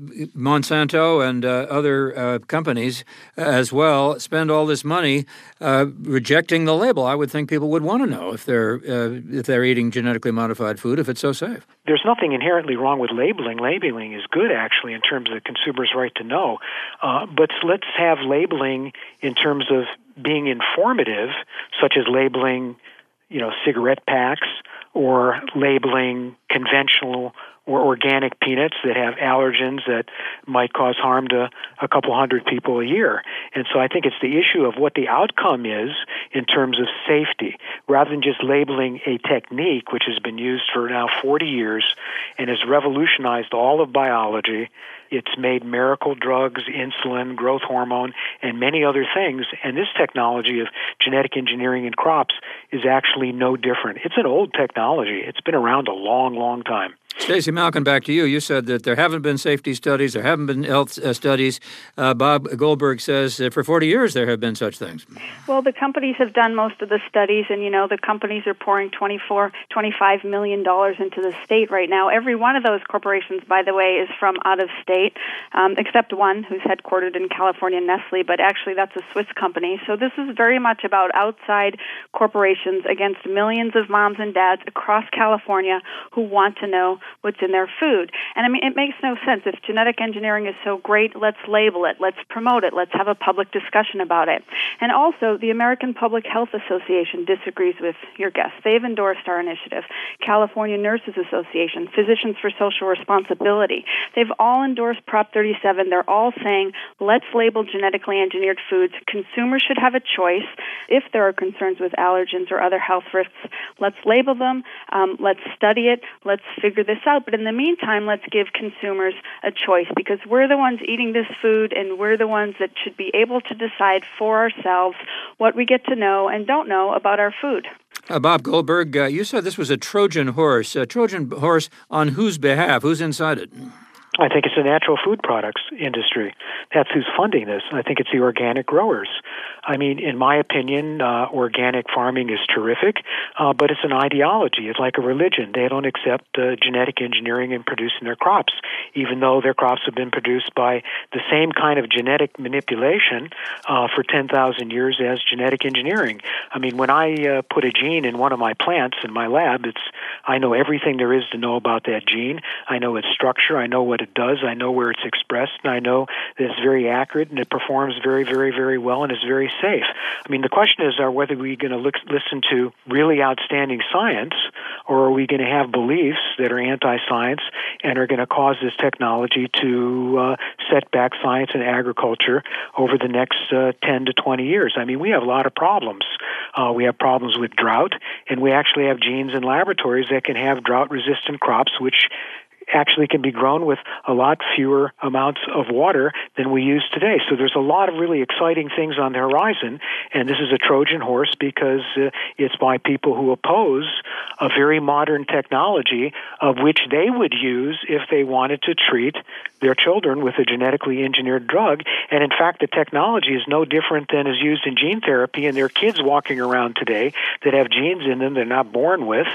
Monsanto and other companies as well spend all this money rejecting the label? I would think people would want to know if they're eating genetically modified food, if it's so safe. There's nothing inherently wrong with labeling. Labeling is good, actually, in terms of the consumer's right to know. But let's have labeling in terms of being informative, such as labeling, cigarette packs, or labeling conventional or organic peanuts that have allergens that might cause harm to a couple hundred people a year. And so I think it's the issue of what the outcome is in terms of safety, rather than just labeling a technique which has been used for now 40 years and has revolutionized all of biology. It's made miracle drugs, insulin, growth hormone, and many other things. And this technology of genetic engineering in crops is actually no different. It's an old technology. It's been around a long, long time. Stacey Malkin, back to you. You said that there haven't been safety studies, there haven't been health studies. Bob Goldberg says that for 40 years there have been such things. Well, the companies have done most of the studies, and, the companies are pouring $25 million into the state right now. Every one of those corporations, by the way, is from out of state, except one who's headquartered in California, Nestle, but actually that's a Swiss company. So this is very much about outside corporations against millions of moms and dads across California who want to know what's in their food. And it makes no sense. If genetic engineering is so great, let's label it, let's promote it, let's have a public discussion about it. And also, the American Public Health Association disagrees with your guest. They've endorsed our initiative. California Nurses Association, Physicians for Social Responsibility. They've all endorsed Prop 37. They're all saying, let's label genetically engineered foods. Consumers should have a choice if there are concerns with allergens or other health risks. Let's label them. Let's study it. Let's figure this out. But in the meantime, let's give consumers a choice, because we're the ones eating this food, and we're the ones that should be able to decide for ourselves what we get to know and don't know about our food. Bob Goldberg, you said this was a Trojan horse. A Trojan horse on whose behalf? Who's inside it? I think it's the natural food products industry. That's who's funding this. I think it's the organic growers. I mean, in my opinion, organic farming is terrific, but it's an ideology. It's like a religion. They don't accept genetic engineering in producing their crops, even though their crops have been produced by the same kind of genetic manipulation for 10,000 years as genetic engineering. I mean, when I put a gene in one of my plants in my lab, I know everything there is to know about that gene. I know its structure. I know what it does. I know where it's expressed, and I know that it's very accurate, and it performs very, very, very well, and is very safe. I mean, the question is, are whether we're going to listen to really outstanding science, or are we going to have beliefs that are anti-science and are going to cause this technology to set back science and agriculture over the next 10 to 20 years? I mean, we have a lot of problems. We have problems with drought, and we actually have genes in laboratories that can have drought-resistant crops, which actually can be grown with a lot fewer amounts of water than we use today. So there's a lot of really exciting things on the horizon, and this is a Trojan horse because it's by people who oppose a very modern technology of which they would use if they wanted to treat their children with a genetically engineered drug. And in fact, the technology is no different than is used in gene therapy, and there are kids walking around today that have genes in them they're not born with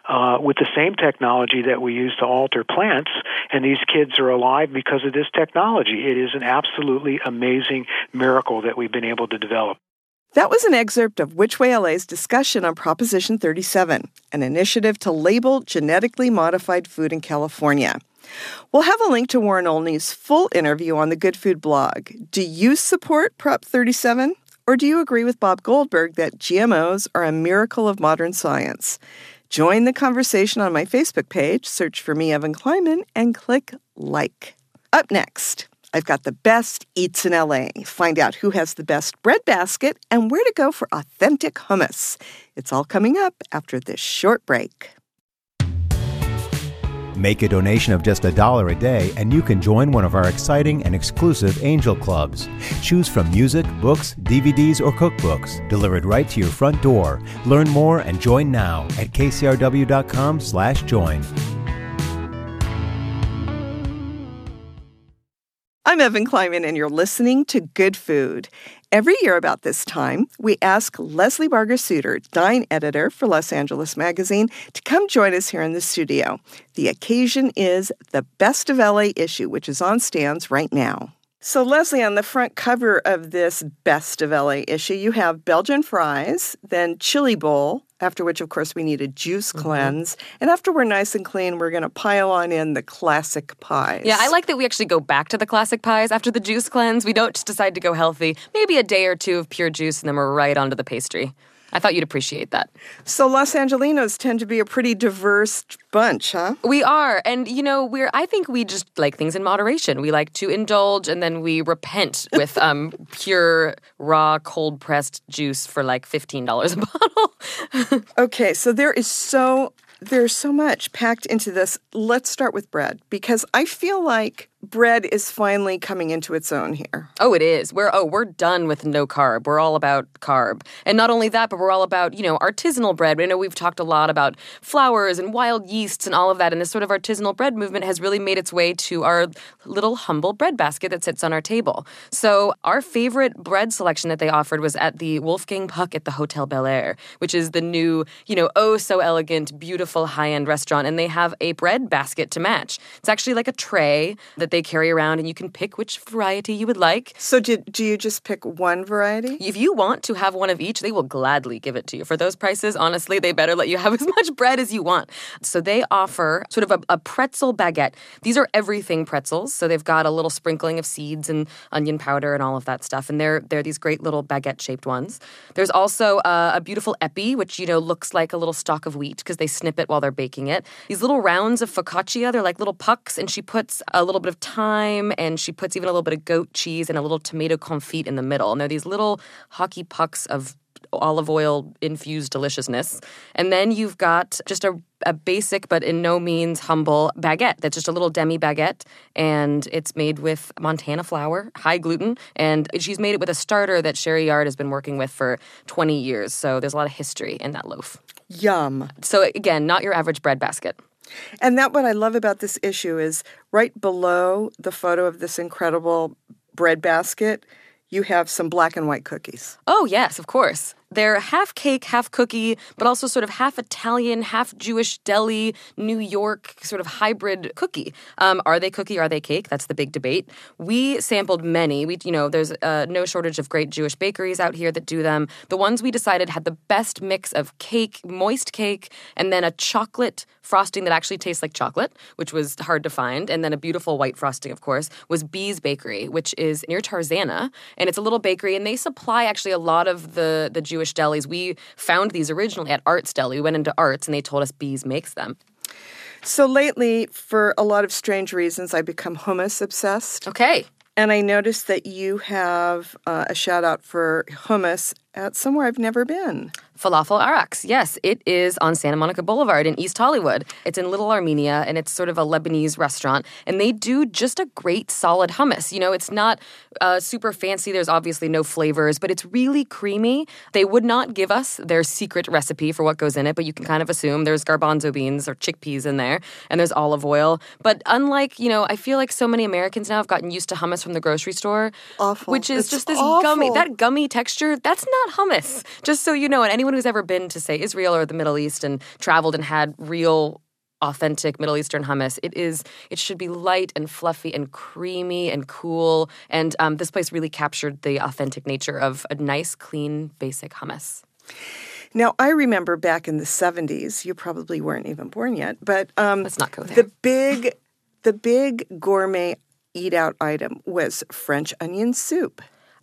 the same technology that we use to alter plants, and these kids are alive because of this technology. It is an absolutely amazing miracle that we've been able to develop. That was an excerpt of Which Way LA's discussion on Proposition 37, an initiative to label genetically modified food in California. We'll have a link to Warren Olney's full interview on the Good Food blog. Do you support Prop 37, or do you agree with Bob Goldberg that GMOs are a miracle of modern science? Join the conversation on my Facebook page, search for me, Evan Kleinman, and click like. Up next, I've got the best eats in LA. Find out who has the best bread basket and where to go for authentic hummus. It's all coming up after this short break. Make a donation of just $1 a day and you can join one of our exciting and exclusive Angel Clubs. Choose from music, books, DVDs, or cookbooks delivered right to your front door. Learn more and join now at kcrw.com/join. I'm Evan Kleinman, and you're listening to Good Food. Every year about this time, we ask Leslie Barger-Suter, Dine Editor for Los Angeles Magazine, to come join us here in the studio. The occasion is the Best of LA issue, which is on stands right now. So, Leslie, on the front cover of this Best of LA issue, you have Belgian fries, then chili bowl, after which, of course, we need a juice cleanse. And after we're nice and clean, we're going to pile on in the classic pies. Yeah, I like that we actually go back to the classic pies after the juice cleanse. We don't just decide to go healthy. Maybe a day or two of pure juice, and then we're right onto the pastry. I thought you'd appreciate that. So Los Angelinos tend to be a pretty diverse bunch, huh? We are. And, I think we just like things in moderation. We like to indulge, and then we repent with pure, raw, cold-pressed juice for like $15 a bottle. Okay, so there's so much packed into this. Let's start with bread, because I feel like bread is finally coming into its own here. Oh, it is. We're done with no carb. We're all about carb. And not only that, but we're all about, artisanal bread. I know we've talked a lot about flours and wild yeasts and all of that, and this sort of artisanal bread movement has really made its way to our little humble bread basket that sits on our table. So our favorite bread selection that they offered was at the Wolfgang Puck at the Hotel Bel Air, which is the new, so elegant, beautiful high-end restaurant, and they have a bread basket to match. It's actually like a tray that they carry around, and you can pick which variety you would like. So do you just pick one variety? If you want to have one of each, they will gladly give it to you. For those prices, honestly, they better let you have as much bread as you want. So they offer sort of a pretzel baguette. These are everything pretzels, so they've got a little sprinkling of seeds and onion powder and all of that stuff, and they're these great little baguette-shaped ones. There's also a beautiful epi, which, looks like a little stalk of wheat because they snip it while they're baking it. These little rounds of focaccia, they're like little pucks, and she puts a little bit of thyme, and she puts even a little bit of goat cheese and a little tomato confit in the middle. And they're these little hockey pucks of olive oil infused deliciousness. And then you've got just a basic but in no means humble baguette. That's just a little demi baguette, and it's made with Montana flour, high gluten, and she's made it with a starter that Sherry Yard has been working with for 20 years. So there's a lot of history in that loaf. Yum. So again, not your average bread basket. And that what I love about this issue is right below the photo of this incredible bread basket, you have some black and white cookies. Oh, yes, of course. They're half cake, half cookie, but also sort of half Italian, half Jewish deli, New York sort of hybrid cookie. Are they cookie? Are they cake? That's the big debate. We sampled many. There's no shortage of great Jewish bakeries out here that do them. The ones we decided had the best mix of cake, moist cake, and then a chocolate frosting that actually tastes like chocolate, which was hard to find, and then a beautiful white frosting, of course, was Bee's Bakery, which is near Tarzana, and it's a little bakery, and they supply actually a lot of the Jewish delis. We found these originally at Arts Deli. We went into Arts, and they told us Bee's makes them. So lately, for a lot of strange reasons, I've become hummus obsessed. Okay. And I noticed that you have a shout out for hummus at somewhere I've never been. Falafel Araks. Yes, it is on Santa Monica Boulevard in East Hollywood. It's in Little Armenia, and it's sort of a Lebanese restaurant. And they do just a great solid hummus. It's not super fancy. There's obviously no flavors, but it's really creamy. They would not give us their secret recipe for what goes in it, but you can kind of assume there's garbanzo beans or chickpeas in there, and there's olive oil. But unlike, I feel like so many Americans now have gotten used to hummus from the grocery store. Awful. Which is just this awful. gummy texture. That's not hummus. Just so you know, and anyone who's ever been to, say, Israel or the Middle East and traveled and had real authentic Middle Eastern hummus, it should be light and fluffy and creamy and cool. And this place really captured the authentic nature of a nice, clean, basic hummus. Now, I remember back in the 70s, you probably weren't even born yet, but let's not go there. The big gourmet eat-out item was French onion soup.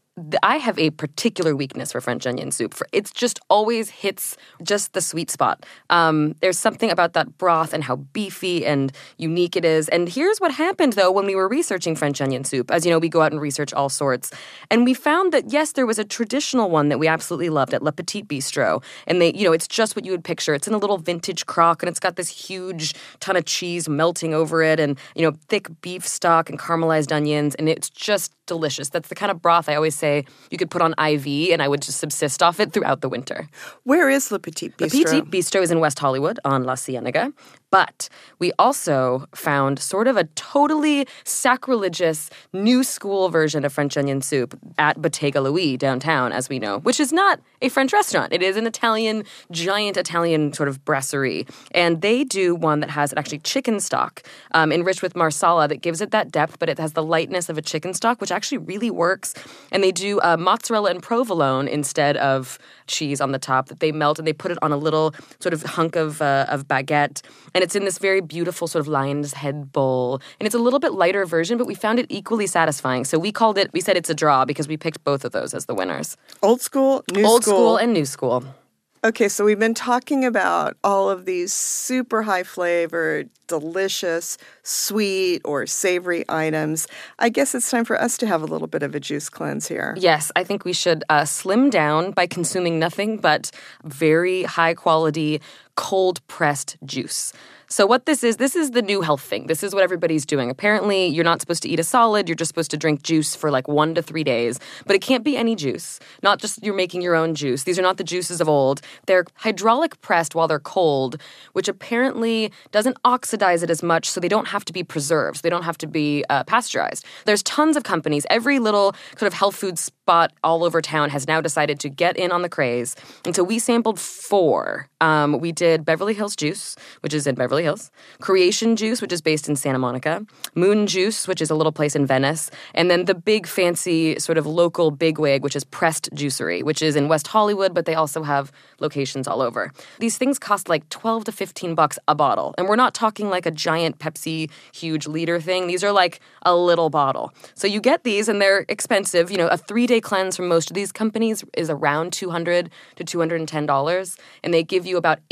I have a particular weakness for French onion soup. It just always hits just the sweet spot. There's something about that broth and how beefy and unique it is. And here's what happened, though, when we were researching French onion soup. As you know, we go out and research all sorts. And we found that, yes, there was a traditional one that we absolutely loved at Le Petit Bistro. And it's just what you would picture. It's in a little vintage crock, and it's got this huge ton of cheese melting over it and, thick beef stock and caramelized onions. And it's just delicious. That's the kind of broth I always say you could put on IV, and I would just subsist off it throughout the winter. Where is Le Petit Bistro? Le Petit Bistro is in West Hollywood on La Cienega. But we also found sort of a totally sacrilegious new school version of French onion soup at Bottega Louis downtown, as we know, which is not a French restaurant. It is an giant Italian sort of brasserie. And they do one that has actually chicken stock enriched with marsala that gives it that depth, but it has the lightness of a chicken stock, which actually really works. And they do mozzarella and provolone instead of cheese on the top that they melt, and they put it on a little sort of hunk of baguette. And it's in this very beautiful sort of lion's head bowl. And it's a little bit lighter version, but we found it equally satisfying. So we said it's a draw because we picked both of those as the winners. Old school, new school. Old school and new school. Okay, so we've been talking about all of these super high flavored, delicious, sweet or savory items. I guess it's time for us to have a little bit of a juice cleanse here. Yes, I think we should slim down by consuming nothing but very high quality cold pressed juice. So what this is the new health thing. This is what everybody's doing. Apparently, you're not supposed to eat a solid. You're just supposed to drink juice for like 1 to 3 days. But it can't be any juice. Not just you're making your own juice. These are not the juices of old. They're hydraulic pressed while they're cold, which apparently doesn't oxidize it as much, so they don't have to be preserved. So they don't have to be pasteurized. There's tons of companies. Every little sort of health food spot all over town has now decided to get in on the craze. And so we sampled 4. We did Beverly Hills Juice, which is in Beverly Hills, Creation Juice, which is based in Santa Monica, Moon Juice, which is a little place in Venice, and then the big fancy sort of local bigwig, which is Pressed Juicery, which is in West Hollywood, but they also have locations all over. These things cost like $12 to $15 a bottle, and we're not talking like a giant Pepsi huge liter thing. These are like a little bottle. So you get these, and they're expensive. A 3-day cleanse from most of these companies is around $200 to $210, and they give you about 8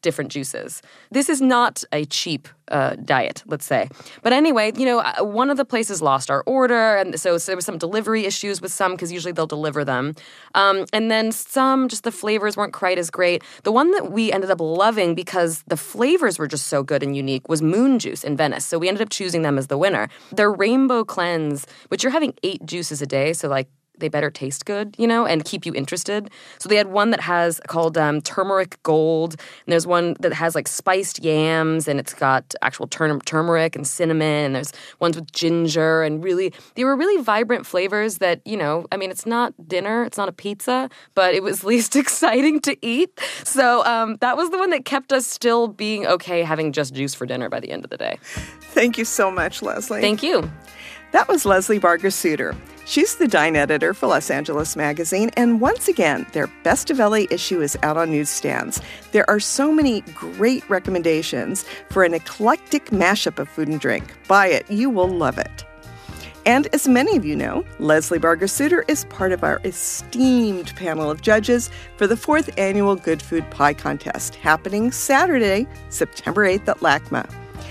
different juices. This is not a cheap diet, let's say. But anyway, one of the places lost our order, and so there were some delivery issues with some because usually they'll deliver them. And then some, just the flavors weren't quite as great. The one that we ended up loving because the flavors were just so good and unique was Moon Juice in Venice. So we ended up choosing them as the winner. Their Rainbow Cleanse, which you're having 8 juices a day, so they better taste good, and keep you interested. So they had one that has called Turmeric Gold, and there's one that has spiced yams, and it's got actual turmeric and cinnamon, and there's ones with ginger, and they were really vibrant flavors that, it's not dinner, it's not a pizza, but it was least exciting to eat. So that was the one that kept us still being okay having just juice for dinner by the end of the day. Thank you so much, Leslie. Thank you. That was Leslie Barger-Suter. She's the Dine editor for Los Angeles Magazine, and once again, their Best of LA issue is out on newsstands. There are so many great recommendations for an eclectic mashup of food and drink. Buy it. You will love it. And as many of you know, Leslie Barger-Suter is part of our esteemed panel of judges for the 4th annual Good Food Pie Contest, happening Saturday, September 8th at LACMA.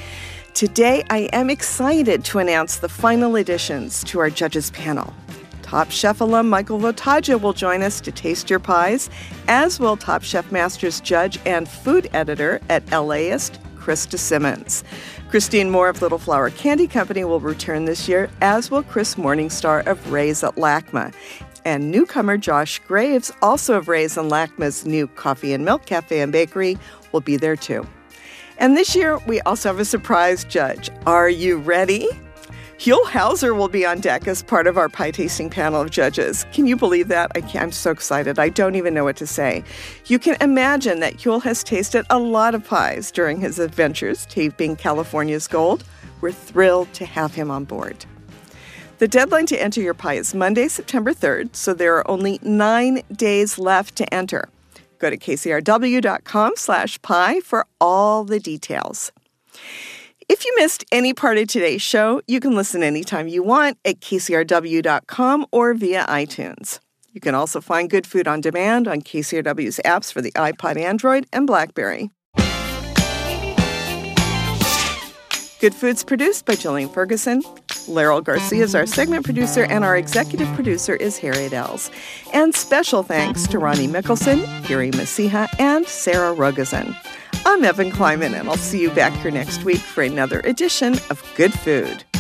Today, I am excited to announce the final additions to our judges panel. Top Chef alum Michael Voltaggio will join us to taste your pies, as will Top Chef Masters judge and food editor at LAist, Krista Simmons. Christine Moore of Little Flower Candy Company will return this year, as will Chris Morningstar of Ray's at LACMA. And newcomer Josh Graves, also of Ray's and LACMA's new Coffee and Milk Cafe and Bakery, will be there too. And this year, we also have a surprise judge. Are you ready? Huell Hauser will be on deck as part of our pie tasting panel of judges. Can you believe that? I'm so excited. I don't even know what to say. You can imagine that Huell has tasted a lot of pies during his adventures taping California's Gold. We're thrilled to have him on board. The deadline to enter your pie is Monday, September 3rd, so there are only 9 days left to enter. Go to kcrw.com/pie for all the details. If you missed any part of today's show, you can listen anytime you want at kcrw.com or via iTunes. You can also find Good Food on demand on KCRW's apps for the iPod, Android, and BlackBerry. Good Food's produced by Jillian Ferguson. Laurel Garcia is our segment producer, and our executive producer is Harriet Els. And special thanks to Ronnie Mickelson, Gary Masiha, and Sarah Rogozin. I'm Evan Kleiman, and I'll see you back here next week for another edition of Good Food.